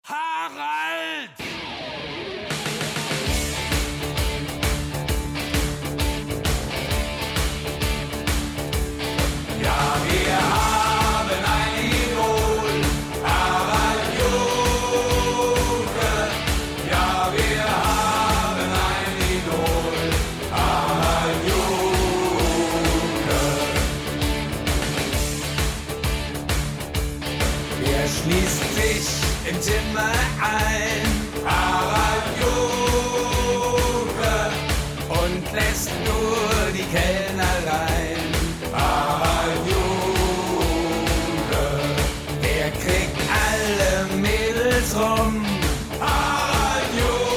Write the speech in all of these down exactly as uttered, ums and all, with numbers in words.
Harald! Ja, wir haben ein Idol, Harald Junke. Ja, wir haben ein Idol, Harald Junke. Er schließt sich im Zimmer ein, Harald Junke, und lässt nur die Kellner rein. Harald Junke, der kriegt alle Mädels rum. Harald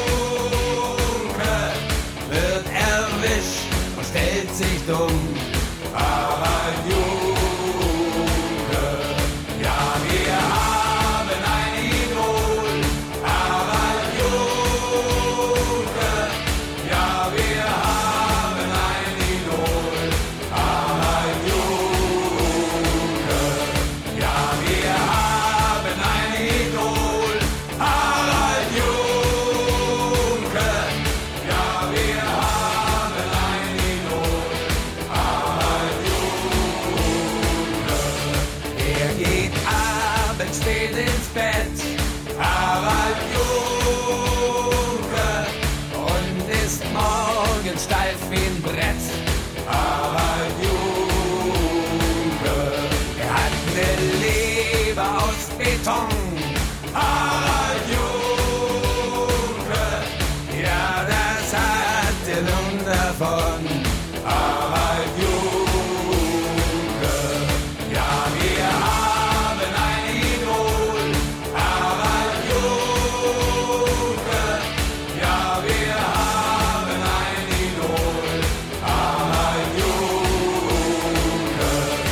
Junke wird erwischt und stellt sich dumm. Harald Junke, ja, wir haben ein Idol, Harald Junke. Ja, wir haben ein Idol, Harald Junke. Ja, wir haben ein Idol, Harald Junke. Ja, wir haben ein Idol, Harald Junke. Er geht abends spät ins Bett, Harald Junke, und ist morgens steif wie ein Brett. Harald Junke, er hat ne Leber aus Beton. Harald Junke, ja, das hat er nun davon. Harald Junke, ja, wir haben ein Idol, Harald Junke. Ja, wir haben ein Idol, Harald Junke.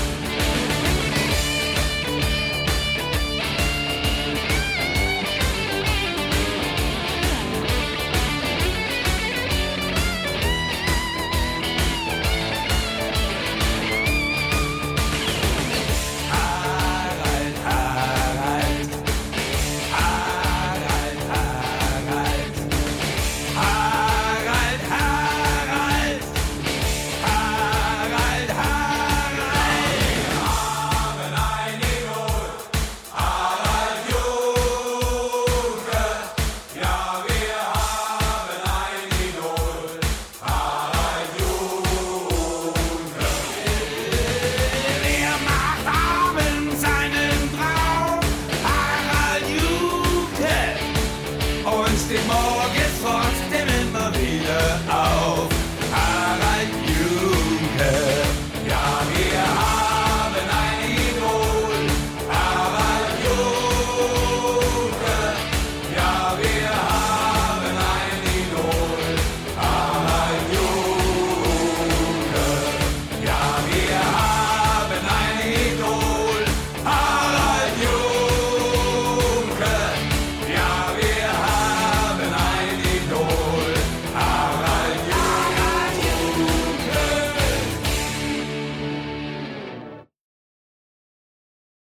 Harald, Harald, Harald, Harald, Harald, Harald, Harald, Harald. Wir haben ein Idol, Harald Junke. Ja, wir haben ein Idol, Harald Junke. Der macht abends einen Traum, Harald Junke, und steht morgens